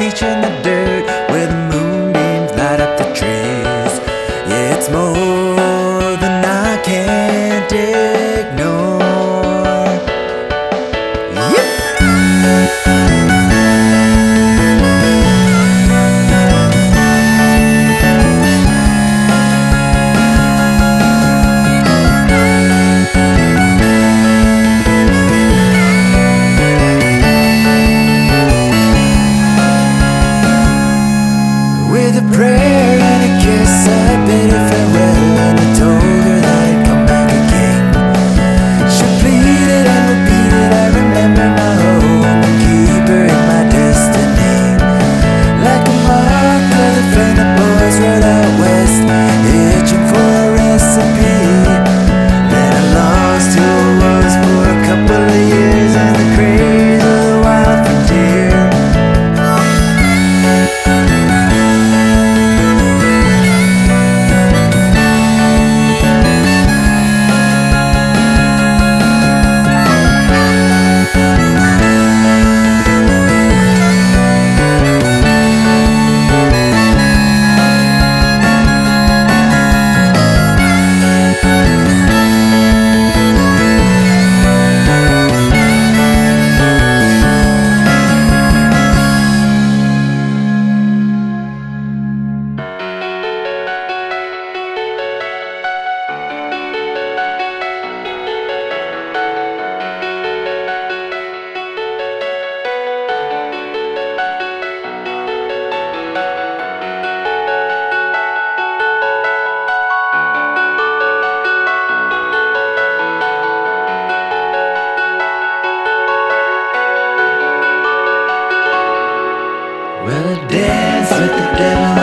beach in the dirt where the moonbeams light up the trees. Yeah, it's more than I can't ignore. With a prayer and a kiss, I bid her farewell, and I told her that I'd come back again. She pleaded and repeated, I remember my home, and keep her in my destiny. Like a mark for the friend the boys rode out west, itching for a recipe. Then I lost who I was for a couple of years in the craze of the wild frontier. Well, I danced with the devil